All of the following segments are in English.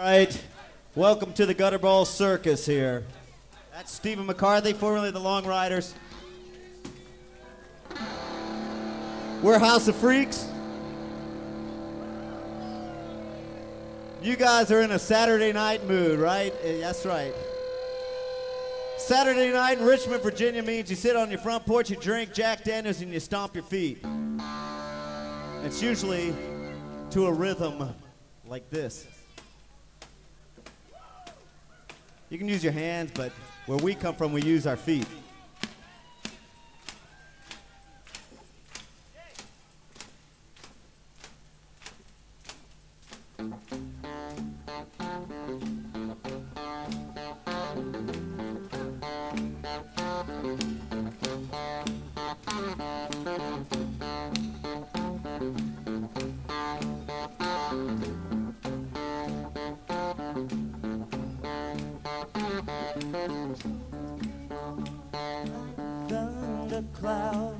right, welcome to the Gutterball Circus here. That's Stephen McCarthy, formerly the Long Riders. We're House of Freaks. You guys are in a Saturday night mood, right? That's right. Saturday night in Richmond, Virginia means you sit on your front porch, you drink Jack Daniels, and you stomp your feet. It's usually to a rhythm like this. You can use your hands, but where we come from, we use our feet. Thundercloud,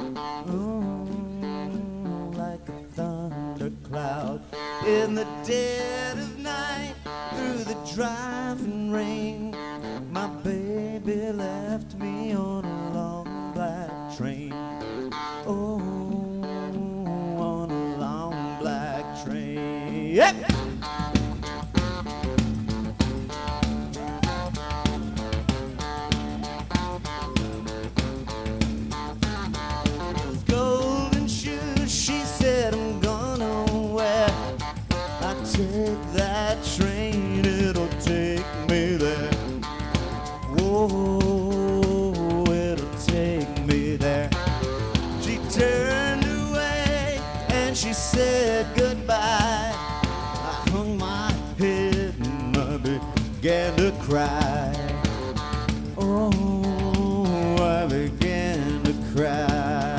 like a thundercloud in the dead of night, through the driving rain. My baby left me on a long black train. Oh, on a long black train. Yep. Take that train, it'll take me there. Whoa, it'll take me there. She turned away and she said goodbye. I hung my head and I began to cry. Oh, I began to cry.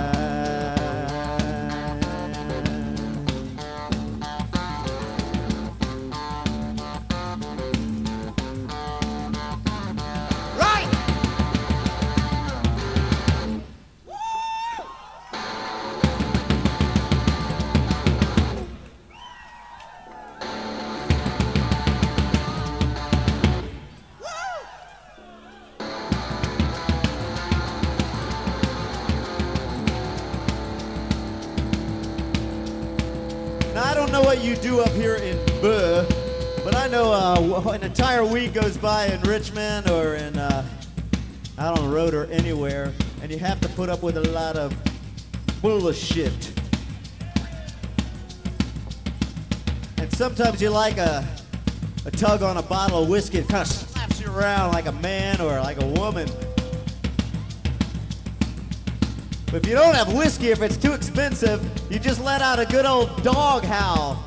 Now, I don't know what you do up here in Buh, but I know an entire week goes by in Richmond or in out on the road or anywhere, and you have to put up with a lot of bullshit. And sometimes you like a tug on a bottle of whiskey. It kind of slaps you around like a man or like a woman. But if you don't have whiskey, if it's too expensive, you just let out a good old dog howl.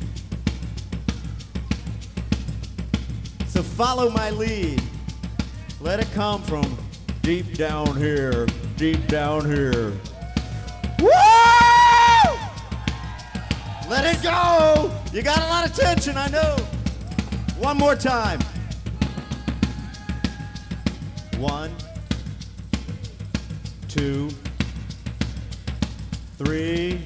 So follow my lead. Let it come from deep down here, deep down here. Woo! Let it go! You got a lot of tension, I know. One more time. 1, 2, 3.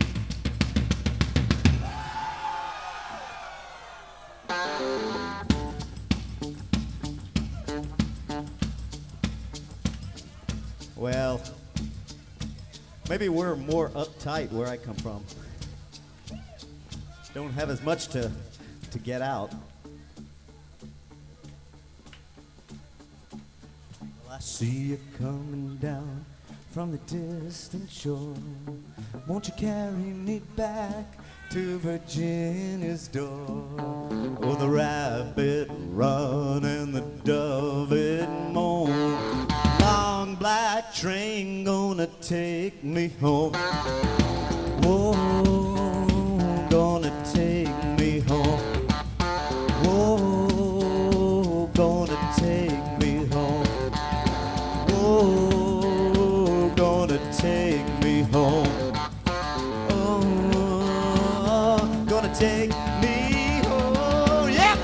Well, maybe we're more uptight where I come from. Don't have as much to get out. Well, I see you coming down from the distant shore. Won't you carry me back to Virginia's door? Oh, the rabbit run and the dove it moan. Long black train gonna take me home. Whoa, gonna take me home. Whoa, gonna take me home. Whoa, gonna take me home. Oh, gonna take me home. Yeah.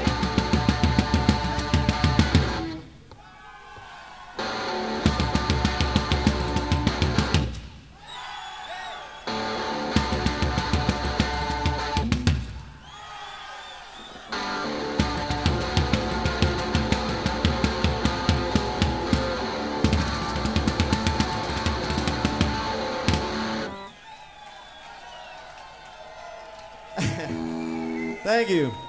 Thank you.